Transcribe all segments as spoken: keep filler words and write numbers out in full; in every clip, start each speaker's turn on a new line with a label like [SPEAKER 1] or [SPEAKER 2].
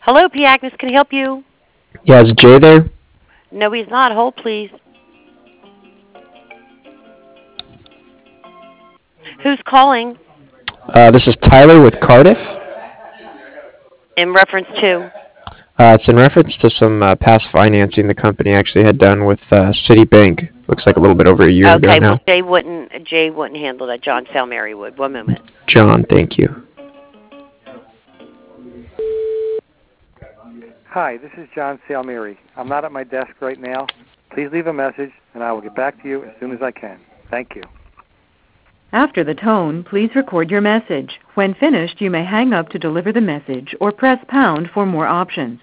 [SPEAKER 1] Hello, P. Agnes. Can I help you?
[SPEAKER 2] Yeah, is Jay there?
[SPEAKER 1] No, he's not. Hold, please. Who's calling?
[SPEAKER 2] Uh, this is Tyler with Cardiff.
[SPEAKER 1] In reference to?
[SPEAKER 2] Uh, it's in reference to some uh, past financing the company actually had done with uh, Citibank. Looks like a little bit over a year ago
[SPEAKER 1] Okay, well,
[SPEAKER 2] now.
[SPEAKER 1] Jay wouldn't. Jay wouldn't handle that. John Salmary would. One moment.
[SPEAKER 2] John, thank you.
[SPEAKER 3] Hi, this is John Salmiri. I'm not at my desk right now. Please leave a message, and I will get back to you as soon as I can. Thank you.
[SPEAKER 4] After the tone, please record your message. When finished, you may hang up to deliver the message or press pound for more options.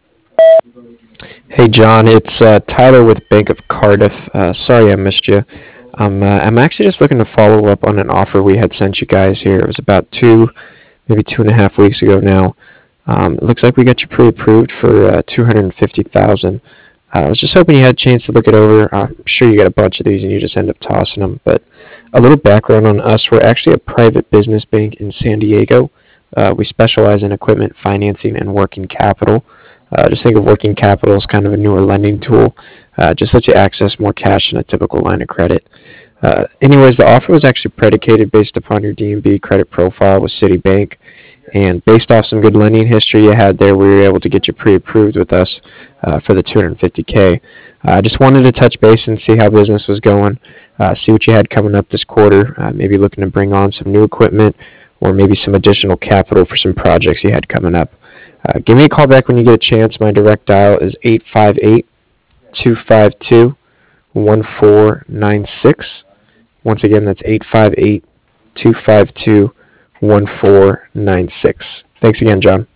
[SPEAKER 2] Hey, John, it's uh, Tyler with Bank of Cardiff. Uh, sorry I missed you. Um, uh, I'm actually just looking to follow up on an offer we had sent you guys here. It was about two, maybe two and a half weeks ago now. Um, it looks like we got you pre-approved for uh, two hundred fifty thousand dollars. Uh, I was just hoping you had a chance to look it over. Uh, I'm sure you got a bunch of these and you just end up tossing them. But a little background on us. We're actually a private business bank in San Diego. Uh, we specialize in equipment financing and working capital. Uh, just think of working capital as kind of a newer lending tool. Uh, just lets you access more cash than a typical line of credit. Uh, anyways, the offer was actually predicated based upon your D and B credit profile with Citibank. And based off some good lending history you had there, we were able to get you pre-approved with us uh, for the two hundred fifty K. I uh, just wanted to touch base and see how business was going, uh, see what you had coming up this quarter, uh, maybe looking to bring on some new equipment or maybe some additional capital for some projects you had coming up. Uh, give me a call back when you get a chance. My direct dial is eight five eight, two five two, one four nine six. Once again, that's eight five eight, two five two, one four nine six. Thanks again, John.